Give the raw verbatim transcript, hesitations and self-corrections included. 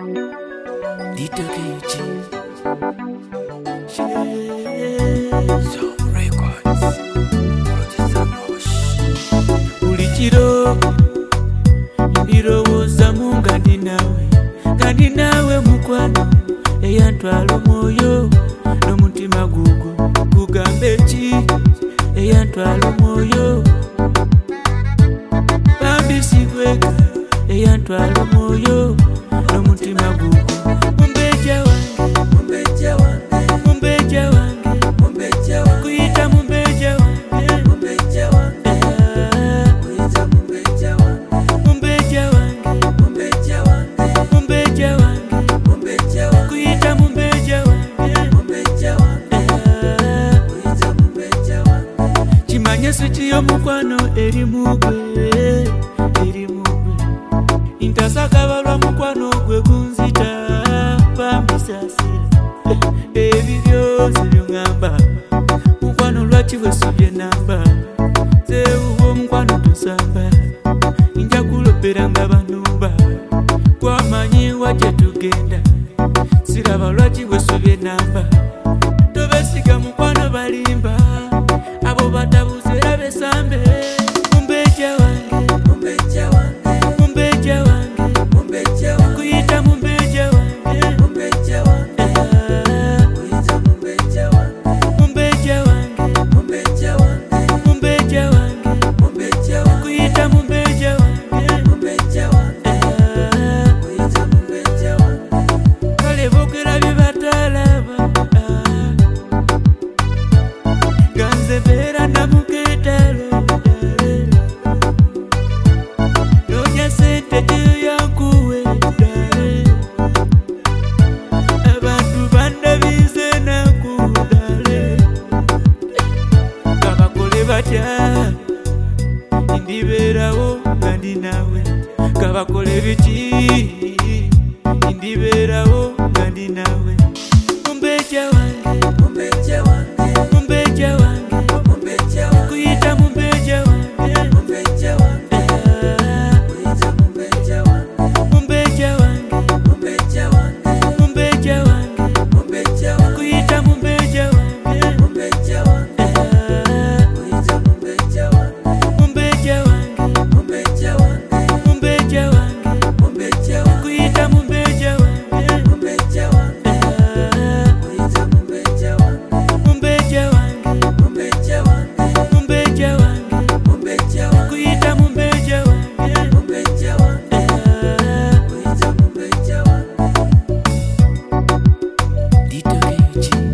Dito Kechi Some Records Producer Mosh Ulichiro Ndirowoza munga ndi nawe kandi nawe mukwano eyantwala omwoyo n'omutima gugwo gugambe ki eyantwala omwoyo bambisikweka eyantwala omwoyo n'omutima gugwo mumbeja wange mumbeja wange mumbeja wange mumbeja wange kuyita mumbeja wange mumbeja wange kuyita mumbeja wange mumbeja wange mumbeja wange mumbeja wange mumbeja wange kuyita mumbeja wange mumbeja wange kuyita mumbeja wange kimanye sikiyo mukwano eri mugwe eri mugwe intasaka balwa mukwano gwe gunzita bambisasira ebi byose byongamba mukwano lwaki wesubye namba zewuwo mukwano tusamba inja kulopera nga banumba kwamanyi wajje tugenda siraba lwaki wesubye namba tobesiga mukwano balimba abo batabuzera besambe mumbeja wange mumbeja wange mumbeja wange mumbeja wange kuyita mumbeja wange mumbeja wange kuyita mumbeja wange mumbeja wange mumbeja wange mumbeja wange mumbeja wange kuyita mumbeja wange mumbeja wange kuyita mumbeja wange kale bogera bibatalaba ganze bera namuketalo nonya sente giyankuwe dale abantu bandabize nakudale kabakole batya indiberawo nga ndi nawe kabakole biki indiberawo nga ndi nawe mumbeja wange mumbeja wange mumbeja wange mumbeja wange kuyita mumbeja wange mumbeja wange kuyita mumbeja wange mumbeja wange mumbeja wange mumbeja wange mumbeja wange kuyita mumbeja wange mumbeja wange kuyita mumbeja wange mumbeja wange mumbeja wange mumbeja wange mumbeja wange kuyita mumbeja wange mumbeja wange kuyita mumbeja wange mumbeja wange mumbeja wange mumbeja wange mumbeja wange kuyita mumbeja wange mumbeja wange kuyita mumbeja wange Dito Kechi